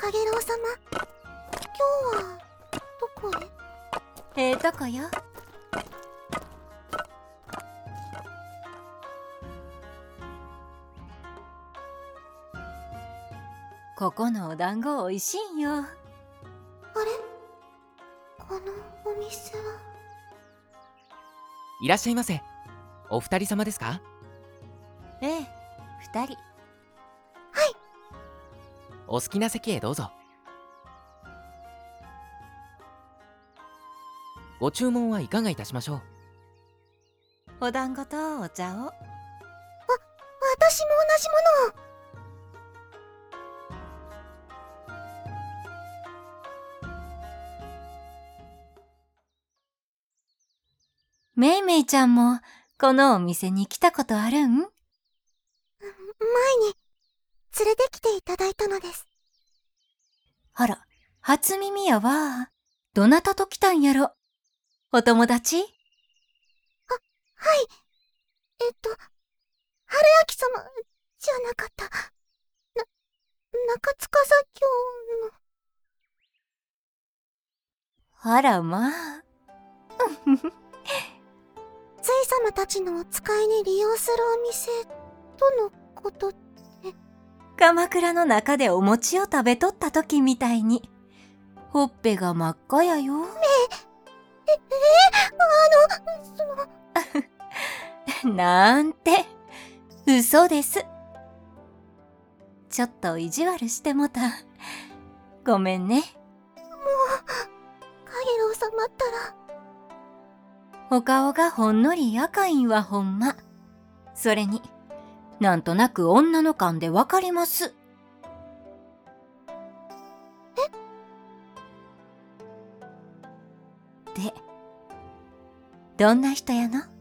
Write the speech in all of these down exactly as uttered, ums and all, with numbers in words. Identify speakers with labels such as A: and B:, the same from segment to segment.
A: かげろう様、今日はどこへ？
B: ええとこよ。ここのお団子おいしいんよ。
A: あれ？このお店は？
C: いらっしゃいませ。お二人様ですか？
B: ええ、二人。
A: はい。
C: お好きな席へどうぞ。ご注文はいかがいたしましょう？
B: お団子とお茶を。
A: わ、私も同じものを。
B: めいめいちゃんもこのお店に来たことあるん？
A: 前に連れてきていただいたのです。
B: あら、初耳やわ。どなたと来たんやろ？お友達？
A: あ、はい。えっと、春秋様じゃなかった。な、中塚座教の。
B: あらまあ。
A: つい様たちのお使いに利用するお店とのことって。
B: 鎌倉の中でお餅を食べとった時みたいに、ほっぺが真っ赤やよ。
A: え、え、え、あの、その。
B: なんて、嘘です。ちょっと意地悪してもた。ごめんね。
A: もう、かげろう様ったら。
B: お顔がほんのり赤いんはほんま。それに、なんとなく女の勘でわかります。え？で、どんな人やの？
A: あ、あ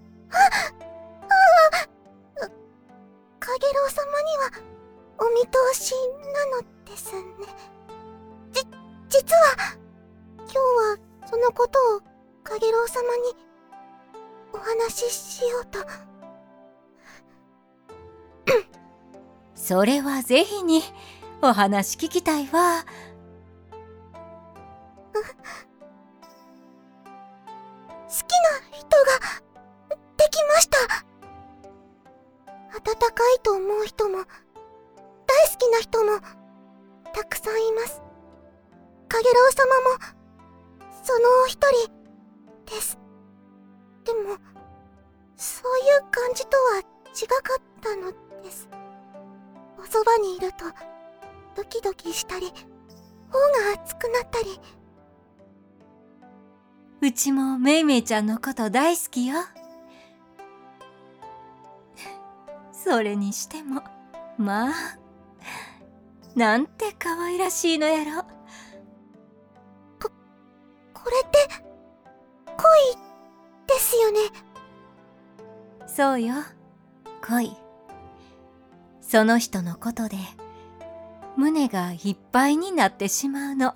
A: あ、かげろう様にはお見通しなのですね。じ、実は、今日はそのことをかげろう様にお話ししようと。
B: それはぜひにお話聞きたいわ。
A: 好きな人ができました。温かいと思う人も大好きな人もたくさんいます。かげろう様もその一人です。でもそういう感じとは違かったのです。おそばにいるとドキドキしたり頬が熱くなったり。
B: うちもめいめいちゃんのこと大好きよ。それにしても、まあ、なんて可愛らしいのやろ。
A: こ、これって恋ですよね。
B: そうよ、恋。その人のことで胸がいっぱいになってしまうの。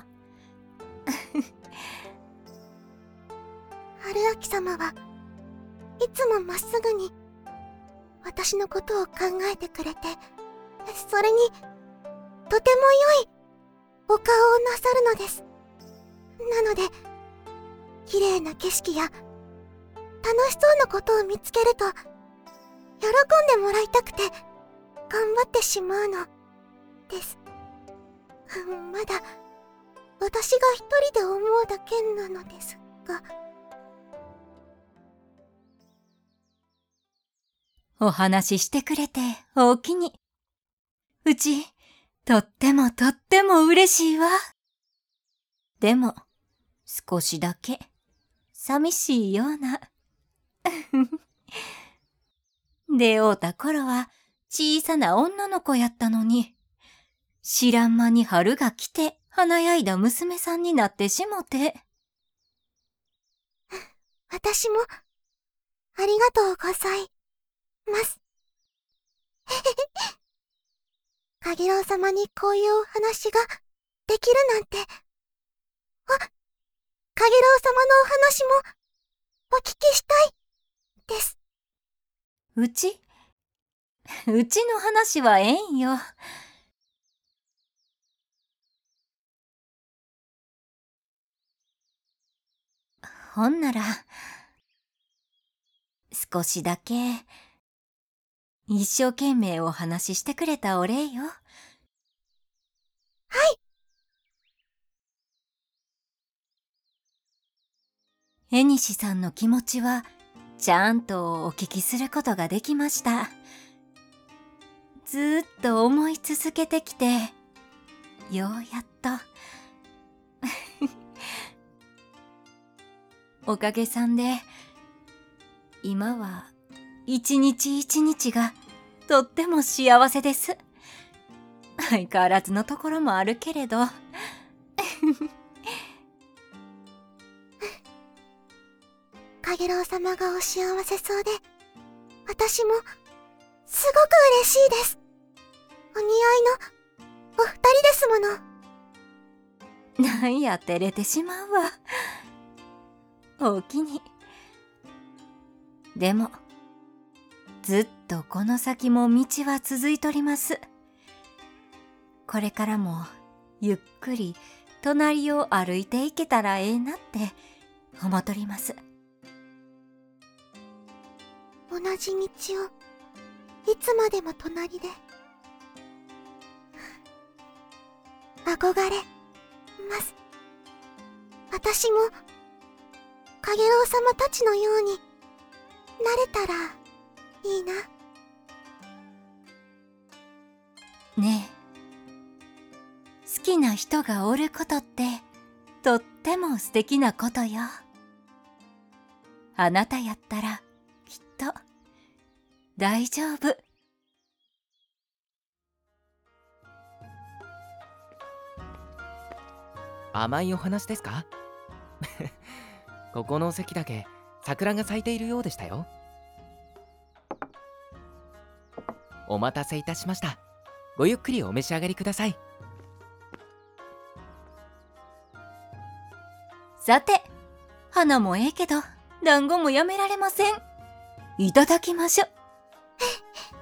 A: 春秋様はいつもまっすぐに私のことを考えてくれて、それにとても良いお顔をなさるのです。なので綺麗な景色や楽しそうなことを見つけると喜んでもらいたくて頑張ってしまうのです。まだ私が一人で思うだけなのですが。
B: お話ししてくれておおきに。うち、とってもとっても嬉しいわ。でも、少しだけ、寂しいような。出会うた頃は、小さな女の子やったのに、知らん間に春が来て華やいだ娘さんになってしもて。
A: 私も、ありがとうございます。かげろう様にこういうお話ができるなんて。あ、かげろう様のお話もお聞きしたいです。
B: うちうちの話はええんよ。 ほんなら、少しだけ、一生懸命お話ししてくれたお礼よ。
A: はい。
B: えにしさんの気持ちは、ちゃんとお聞きすることができました。ずーっと思い続けてきて、ようやっと。おかげさんで、今は一日一日がとっても幸せです。相変わらずのところもあるけれど。
A: かげろう様がお幸せそうで、私もすごく嬉しいです。お似合いのお二人ですもの。
B: なんや照れてしまうわ。おおきに。でも、ずっとこの先も道は続いとります。これからもゆっくり隣を歩いていけたらええなって思とります。
A: 同じ道をいつまでも隣で憧れます。私もかげろう様たちのようになれたらいいな。
B: ねえ、好きな人がおることってとっても素敵なことよ。あなたやったらきっと大丈夫。
C: 甘いお話ですか？ここの席だけ桜が咲いているようでしたよ。お待たせいたしました。ごゆっくりお召し上がりください。
B: さて、花もええけど団子もやめられません。いただきましょ。